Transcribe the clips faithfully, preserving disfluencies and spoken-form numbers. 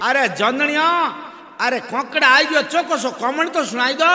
अरे जननिया अरे कोकड़ा आई गयो चोको सो कॉमेंट तो सुनाई दो।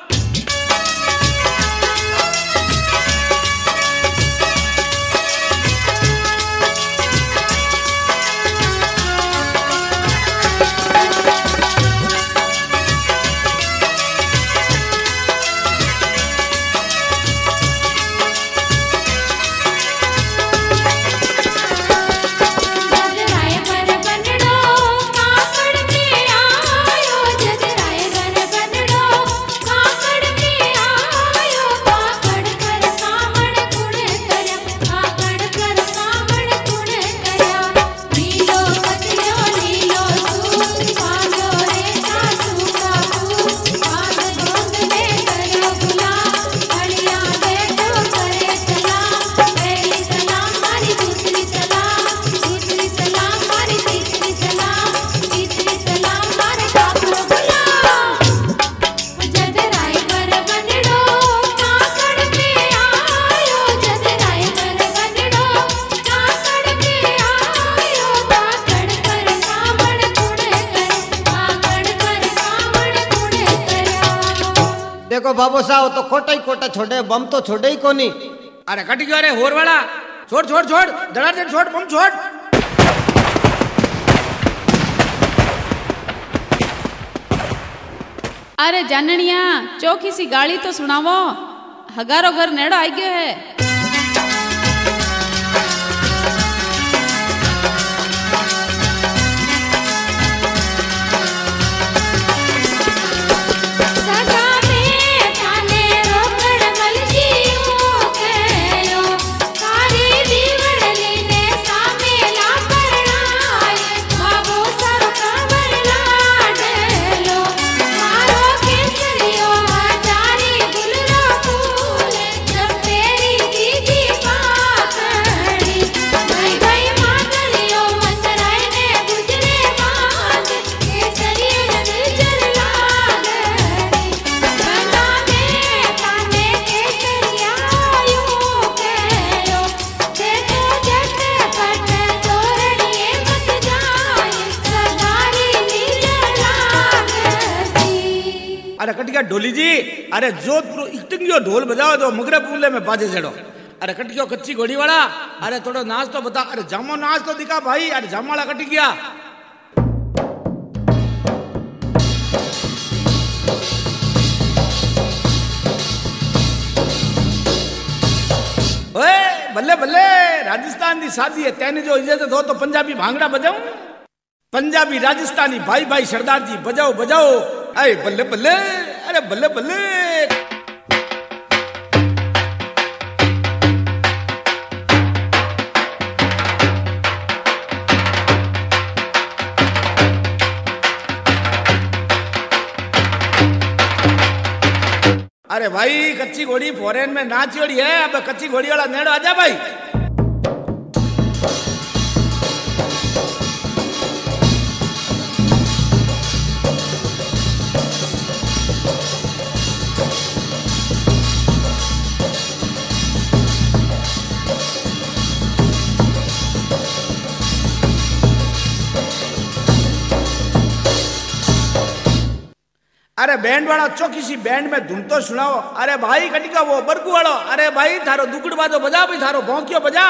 देखो बाबू साहब तो खोटा ही खोटा छोड़े बम तो छोड़े ही कोनी। अरे कट गयो अरे होर वाला छोड़ छोड़ छोड़ दड़ा दे छोड़ बम छोड़। अरे जाननिया चौकी सी गाली तो सुनावो, हगारो घर नेड़ो आई गयो है। अरे कटिया ढोली जी अरे जोधपुर इकटिंगियो ढोल बजाओ तो मगरे पुले में बाजे चढ़ो। अरे कटियो कच्ची घोड़ी वाला अरे थोड़ा नाच तो बता। अरे जामो नाच तो दिखा भाई। अरे जामाला कटी गया। ओए बल्ले बल्ले राजस्थान की शादी है तेने जो इज्जत हो तो पंजाबी भांगड़ा बजाऊं। पंजाबी राजस्थानी भाई भाई सरदार जी बजाओ बजाओ। अरे बल्ले बल्ले अरे बल्ले बल्ले। अरे भाई कच्ची घोड़ी फॉरेन में नाच जोड़ी है। अब कच्ची घोड़ी वाला नेड़ो आजा भाई। अरे बैंड वाला चौकी सी बैंड में धुन तो सुनाओ। अरे भाई कटिका वो बरगू वालो अरे भाई थारो दुकड़ बाजो बजा भी थारो भौंकियो बजा।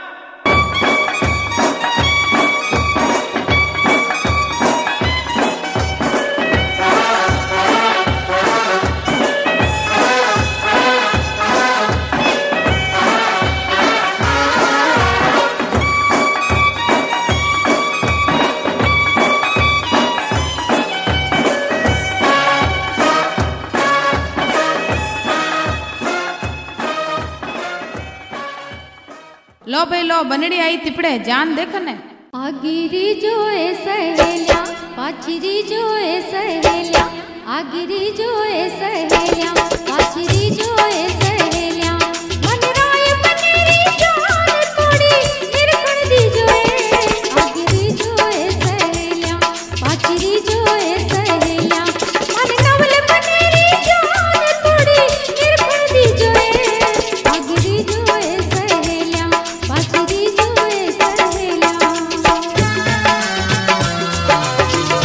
लो भाई लो बनड़ी आई तिपड़े जान देखने। आगिरी जो ए सहेलिया पाछरी जो ए सहेलिया आगिरी जो ए सहेलिया पाछरी जो ए सहेलिया मनराय बनेरी जान थोड़ी निरखण दी जो ए आगिरी जो ए सहेलिया पाछरी जो ए सहेलिया मन नवल बनेरी जान थोड़ी निरखण दी जो ए आगिरी जो ए सहेलिया पाछरी जो ए सहेलिया।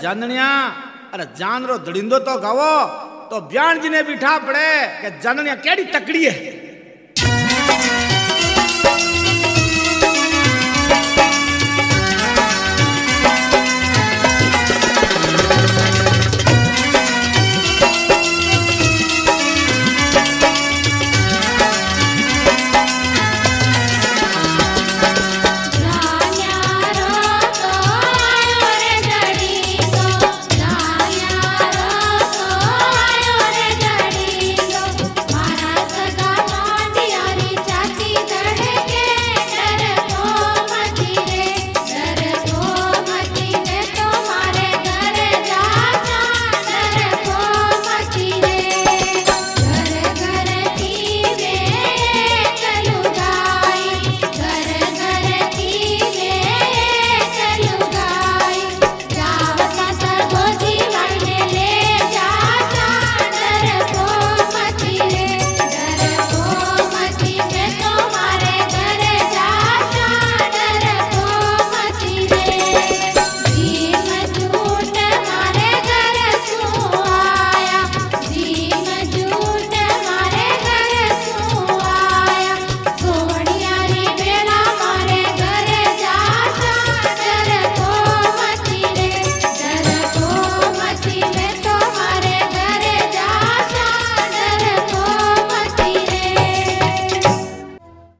जाननिया अरे जान रो दड़िंदो तो गावो तो ब्यान जी ने भी ठा पड़े कि जाननिया केड़ी तकड़ी है।